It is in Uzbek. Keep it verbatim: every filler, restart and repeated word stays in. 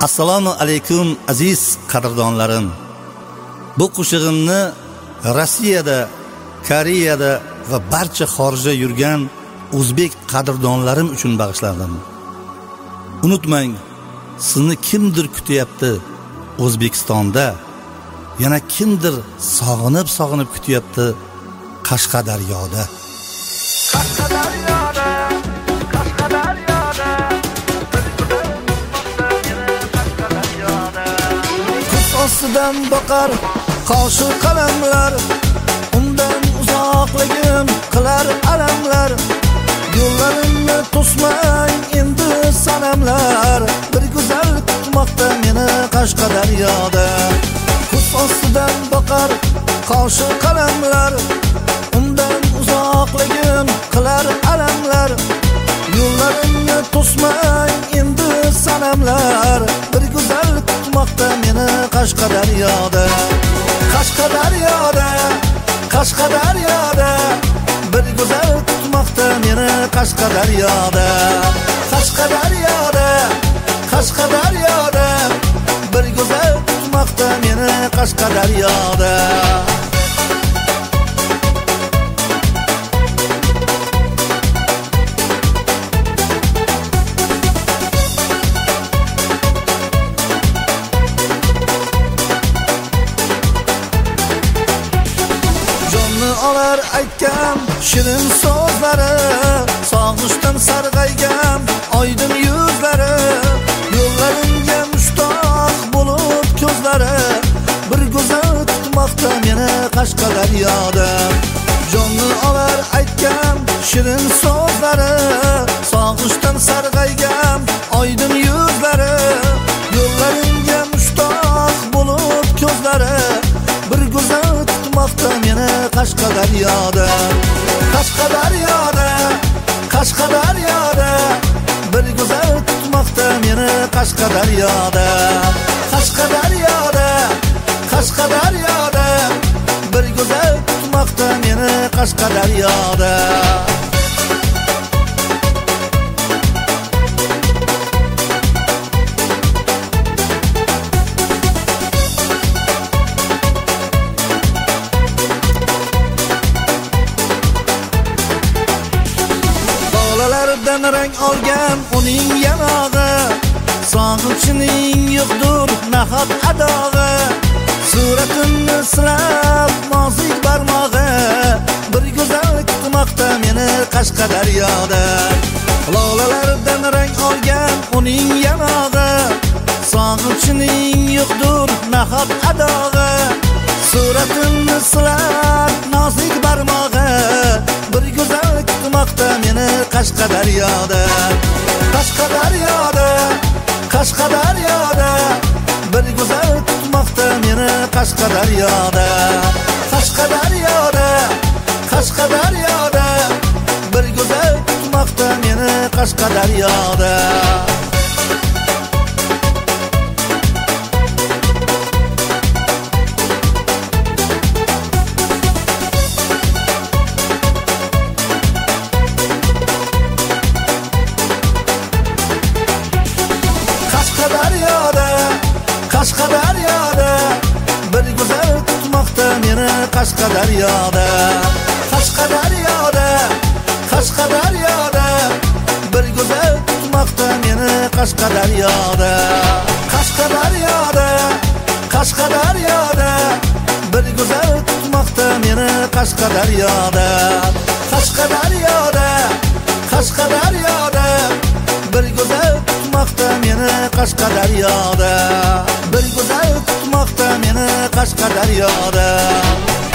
Assalomu alaykum aziz qadrdonlarim. Bu qo'shig'imni Rossiyada, Koreyada va barcha xorijda yurgan o'zbek qadrdonlarim uchun bag'ishladim. Unutmang, sizni kimdir kutyapti O'zbekistonda, yana kimdir sog'inib-sog'inib kutyapti Qashqadaryoda. Qashqadaryoda, Qashqadaryoda, Kuz ostidan boqar qoshi qalamlar, undan uzoqligim qilar alamlar. Yo'llarimni to'smang endi sanamlar, bir go'zal kutmoqda meni Qashqadaryoda. Kuz ostidan boqar qoshi qalamlar, undan uzoqligim qilar alamlar. Yo'llarimni to'smang endi sanamlar, bir go'zal kutmoqda meni Qashqadaryoda. Qashqadaryoda, Qashqadaryoda, bir go'zal kutmoqda meni Qashqadaryoda. Qashqadaryoda, Qashqadaryoda, bir go'zal kutmoqda meni Qashqadaryoda. Olar aytgan shirin so'zlari, sog'ishdan sarg'aygan oydin yuzlari. Yo'llarimga mushtoq bo'lib ko'zlari, bir go'zal kutmoqda meni Qashqadaryoda. Jonni olar aytgan shirin so'zlari, sog'ishdan sarg'aygan oydin yuzlari. Yo'llarimga mushtoq bo'lib ko'zlari, bir go'zal kutmoqda meni Qashqadaryoda. Qashqadaryoda, Qashqadaryoda, bir go'zal kutmoqda meni Qashqadaryoda. Qashqadaryoda, Qashqadaryoda, bir go'zal kutmoqda meni Qashqadaryoda. Rang olgan uning yanog'i, sog'inchining yo'qdur nahot adog'i. Suratimni silab nozik barmog'i, bir go'zal kutmoqda meni Qashqadaryoda. Lolalardan rang olgan uning yanog'i, sog'inchining yo'qdur nahot adog'i. Suratimni silab nozik barmog'i, bir go'zal kutmoqda meni Qashqadaryoda. Qashqadaryoda, Qashqadaryoda, bir go'zal kutmoqda meni Qashqadaryoda. Qashqadaryoda, Qashqadaryoda, bir go'zal kutmoqda meni Qashqadaryoda. Qashqadaryoda, bir go'zal kutmoqda meni Qashqadaryoda. Qashqadaryoda, Qashqadaryoda, bir go'zal kutmoqda meni Qashqadaryoda. Qashqadaryoda, Qashqadaryoda, bir go'zal kutmoqda meni Qashqadaryoda. Qashqadaryoda, Qashqadaryoda, bir go'zal kutmoqda meni Qashqadaryoda. Bir go'zal kutmoqda meni Qashqadaryoda.